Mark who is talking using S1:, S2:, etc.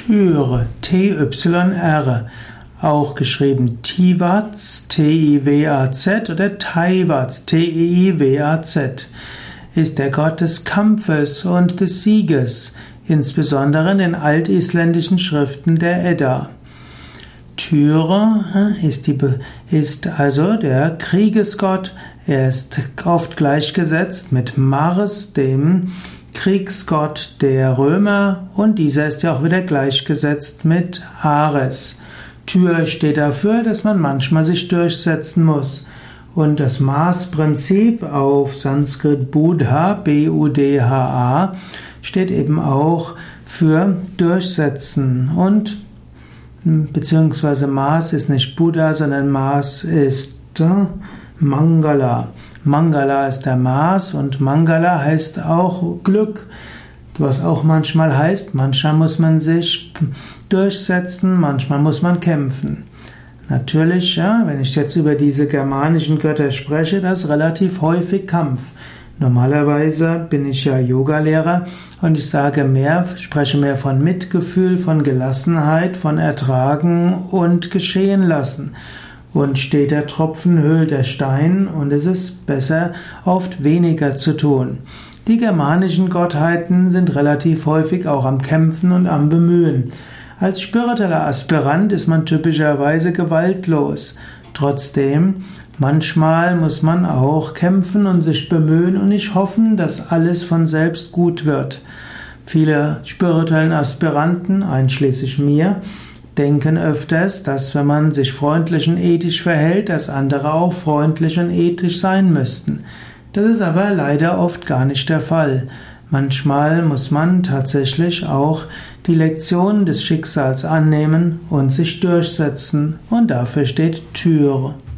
S1: Tyr, T-Y-R, auch geschrieben Tiwaz, T-I-W-A-Z oder Teiwaz, T-E-I-W-A-Z, ist der Gott des Kampfes und des Sieges, insbesondere in den altisländischen Schriften der Edda. Tyr ist also der Kriegesgott. Er ist oft gleichgesetzt mit Mars, dem Kriegsgott der Römer, und dieser ist ja auch wieder gleichgesetzt mit Ares. Tyr steht dafür, dass man manchmal sich durchsetzen muss. Und das Mars-Prinzip auf Sanskrit Buddha, B-U-D-H-A, steht eben auch für Durchsetzen. Und beziehungsweise Mars ist nicht Buddha, sondern Mars ist Mangala. Mangala ist der Mars und Mangala heißt auch Glück, was auch manchmal heißt, manchmal muss man sich durchsetzen, manchmal muss man kämpfen. Natürlich, ja, wenn ich jetzt über diese germanischen Götter spreche, das ist relativ häufig Kampf. Normalerweise bin ich ja Yogalehrer und ich spreche mehr von Mitgefühl, von Gelassenheit, von Ertragen und geschehen lassen. Und steht der Tropfen, höhlt der Stein, und es ist besser, oft weniger zu tun. Die germanischen Gottheiten sind relativ häufig auch am Kämpfen und am Bemühen. Als spiritueller Aspirant ist man typischerweise gewaltlos. Trotzdem, manchmal muss man auch kämpfen und sich bemühen und nicht hoffen, dass alles von selbst gut wird. Viele spirituellen Aspiranten, einschließlich mir, denken öfters, dass wenn man sich freundlich und ethisch verhält, dass andere auch freundlich und ethisch sein müssten. Das ist aber leider oft gar nicht der Fall. Manchmal muss man tatsächlich auch die Lektionen des Schicksals annehmen und sich durchsetzen, und dafür steht Tyr.